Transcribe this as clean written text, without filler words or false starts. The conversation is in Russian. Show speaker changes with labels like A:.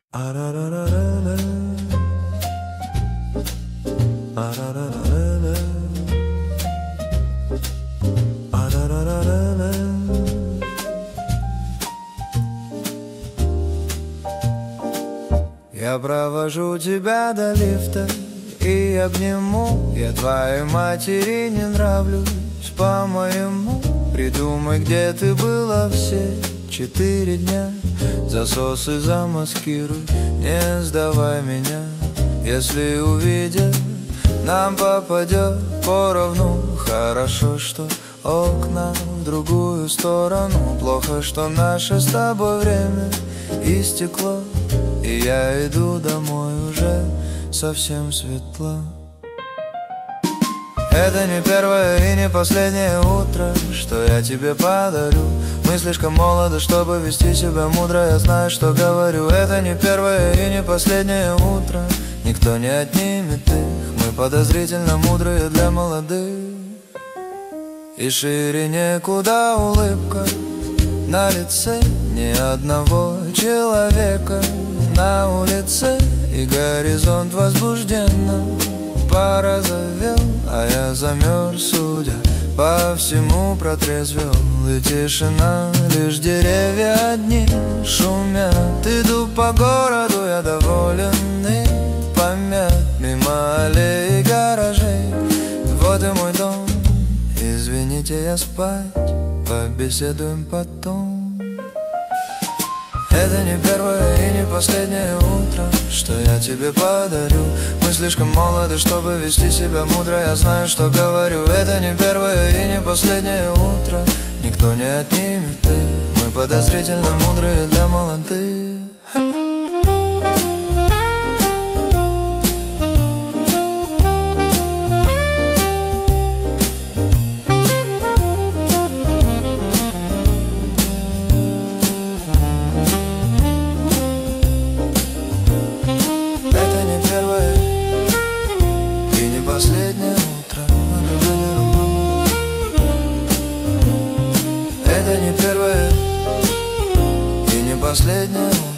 A: Я провожу тебя до лифта и обниму. Я твоей матери не нравлюсь, по-моему. Придумай, где ты была все 4 дня. Засосы замаскируй, не сдавай меня. Если увидят, нам попадет поровну. Хорошо, что окна в другую сторону. Плохо, что наше с тобой время истекло, и я иду домой, уже совсем светло. Это не первое и не последнее утро, что я тебе подарю. Мы слишком молоды, чтобы вести себя мудро. Я знаю, что говорю. Это не первое и не последнее утро, никто не отнимет их. Мы подозрительно мудрые для молодых. И шире некуда улыбка на лице ни одного человека на улице. И горизонт возбужденно порозовел, а я замерз, судя по всему протрезвел. И тишина, лишь деревья одни шумят. Иду по городу, я доволен и помят. Мимо аллей и гаражей, вот и мой дом. Извините, я спать, побеседуем потом. Это не первое и не последнее утро, что я тебе подарю. Мы слишком молоды, чтобы вести себя мудро. Я знаю, что говорю. Это не первое и не последнее утро, никто не отнимет их. Мы подозрительно мудрые для молодых. Последнее утро. Это не первое и не последнее утро.